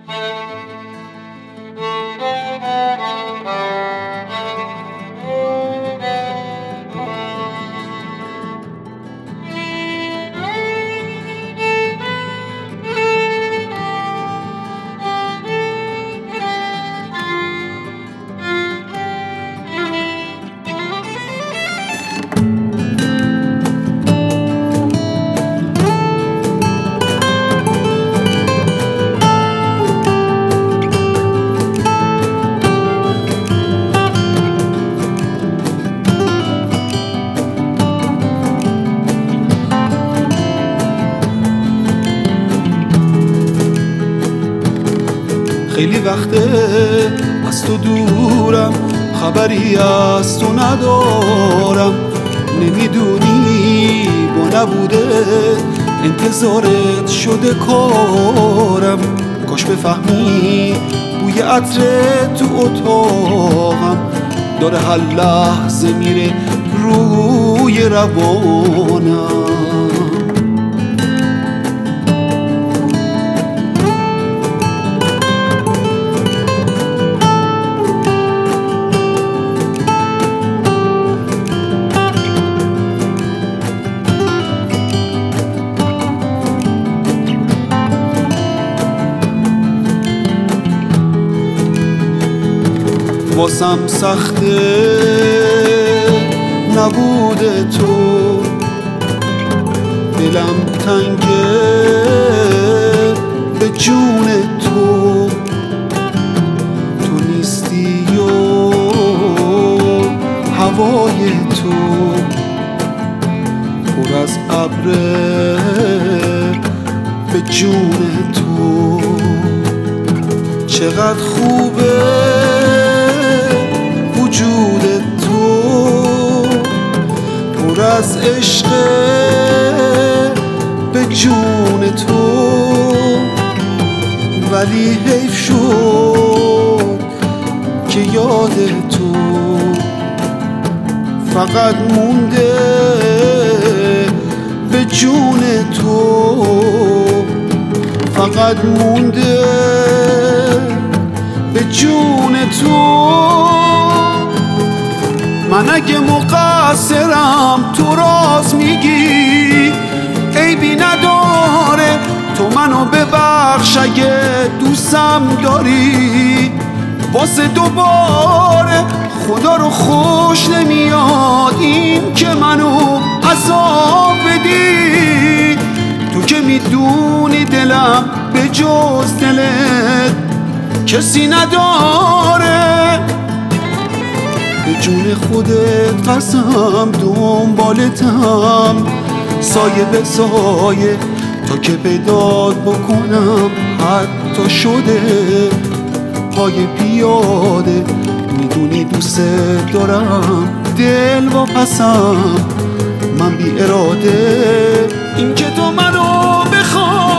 خیلی وقته از تو دورم، خبری از تو ندارم. نمیدونی با نبوده انتظارت شده کارم. کاش بفهمی بوی عطر تو اتاقم داره هر لحظه میره روی روانم. واسم سخته نبوده تو، دلم تنگه به جون تو. تو نیستی و هوای تو پر از ابره به جون تو. چقدر خوبه وجود تو، پر از عشق به جون تو. ولی حیف شد که یاد تو فقط مونده به جون تو. فقط مونده به جون تو. من اگه مقصرم تو راست میگی، عیبی نداره تو منو ببخش اگه دوستم داری. واسه دوباره خدا رو خوش نمیاد این که منو عذاب بدی. تو که میدونی دلم به جز دلت کسی نداره. به جون خودت قسم دنبالتم سایه به سایه تا که پیدات بکنم. حتی شده پای پیاده میدونی دوست دارم. دل واپسم من بی اراده این که تو منو بخوای